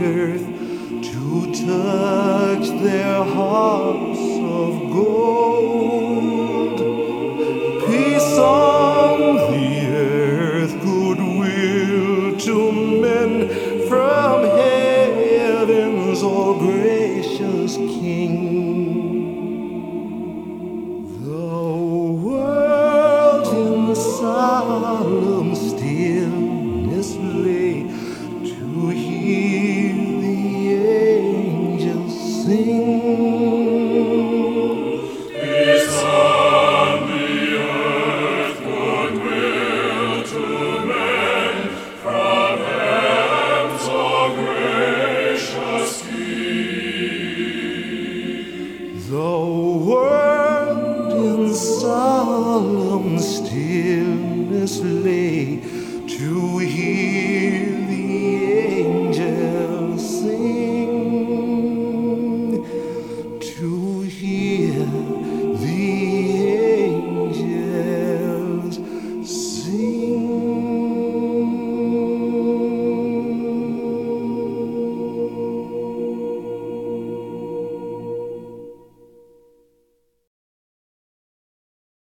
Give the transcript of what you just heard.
earth to touch their hearts of gold. Peace on the earth, goodwill to men from heaven's all gracious King. The world in solemn stillness lay to hear the angels sing. Peace on the earth, goodwill to men, from heaven's all gracious King. The world in solemn stillness lay to hear the